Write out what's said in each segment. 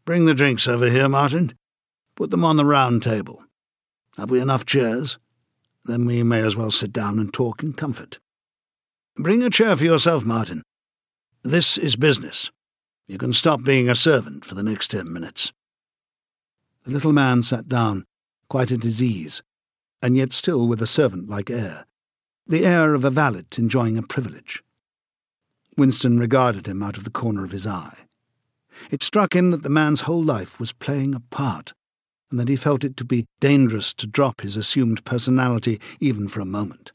Bring the drinks over here, Martin. Put them on the round table. Have we enough chairs? Then we may as well sit down and talk in comfort. Bring a chair for yourself, Martin. This is business. You can stop being a servant for the next 10 minutes. The little man sat down, quite at his ease, and yet still with a servant-like air, the air of a valet enjoying a privilege. Winston regarded him out of the corner of his eye. It struck him that the man's whole life was playing a part, and that he felt it to be dangerous to drop his assumed personality even for a moment.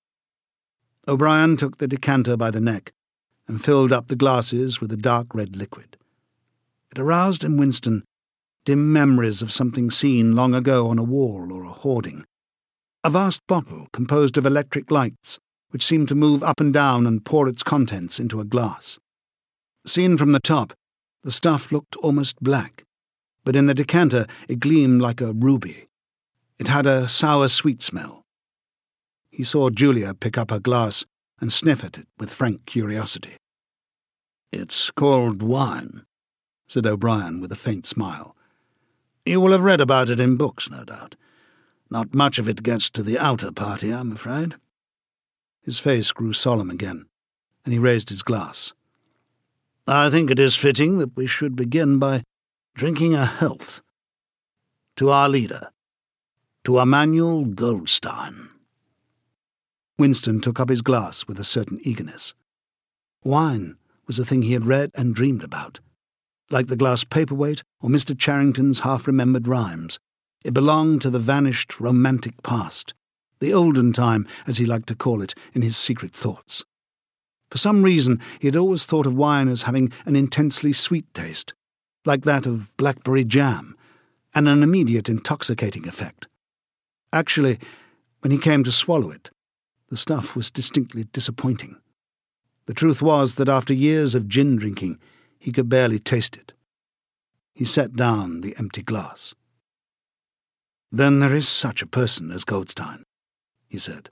O'Brien took the decanter by the neck and filled up the glasses with a dark red liquid. It aroused in Winston dim memories of something seen long ago on a wall or a hoarding, a vast bottle composed of electric lights which seemed to move up and down and pour its contents into a glass. Seen from the top, the stuff looked almost black, but in the decanter it gleamed like a ruby. It had a sour-sweet smell. He saw Julia pick up her glass and sniff at it with frank curiosity. "It's called wine," said O'Brien with a faint smile. "You will have read about it in books, no doubt. Not much of it gets to the outer party, I'm afraid." His face grew solemn again, and he raised his glass. "I think it is fitting that we should begin by drinking a health. To our leader, to Emmanuel Goldstein." Winston took up his glass with a certain eagerness. Wine was a thing he had read and dreamed about. Like the glass paperweight or Mr. Charrington's half-remembered rhymes, it belonged to the vanished romantic past, the olden time, as he liked to call it in his secret thoughts. For some reason he had always thought of wine as having an intensely sweet taste, like that of blackberry jam, and an immediate intoxicating effect. Actually, when he came to swallow it, the stuff was distinctly disappointing. The truth was that after years of gin drinking, he could barely taste it. He set down the empty glass. "Then there is such a person as Goldstein," he said.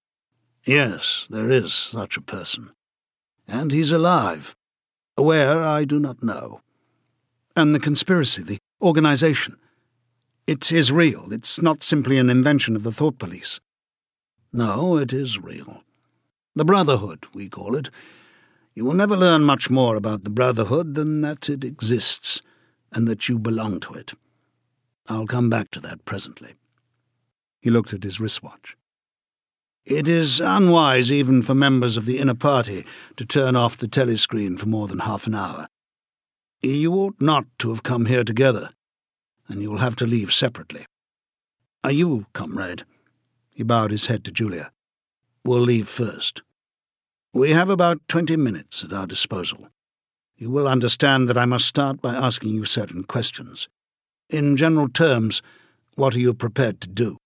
"Yes, there is such a person. And he's alive. Where, I do not know." "And the conspiracy, the organization. It is real. It's not simply an invention of the thought police." "No, it is real. The Brotherhood, we call it. You will never learn much more about the Brotherhood than that it exists, and that you belong to it. I'll come back to that presently." He looked at his wristwatch. "It is unwise even for members of the inner party to turn off the telescreen for more than half an hour. You ought not to have come here together, and you will have to leave separately. Are you, comrade?" He bowed his head to Julia. "We'll leave first. We have about 20 minutes at our disposal. You will understand that I must start by asking you certain questions. In general terms, what are you prepared to do?"